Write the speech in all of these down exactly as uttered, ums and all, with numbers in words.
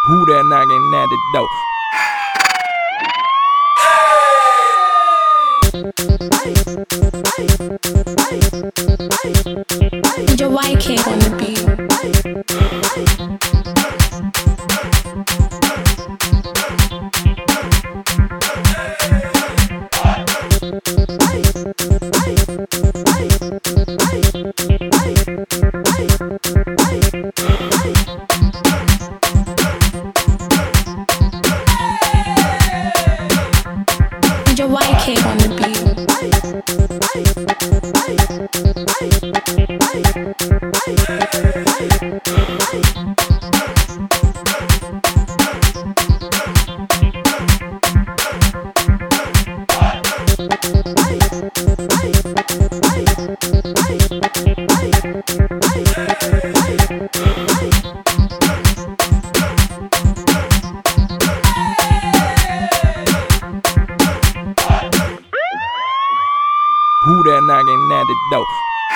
Who that knocking at the door? D J Y K on the beat. D J Y K on the beat. Who that knocking at the door?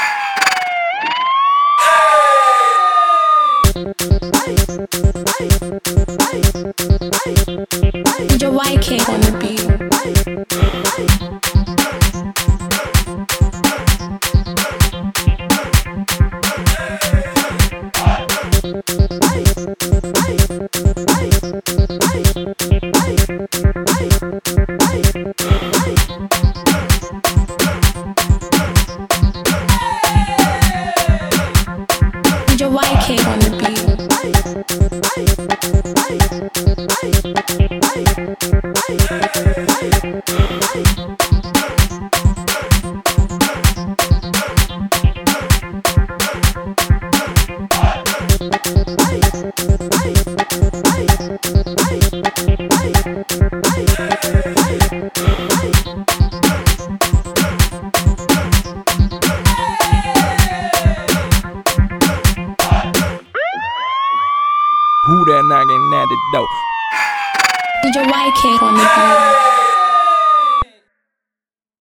D J Y K on the beat. D J Y K on the beat. Who that knocking at the door? D J Y K on the beat.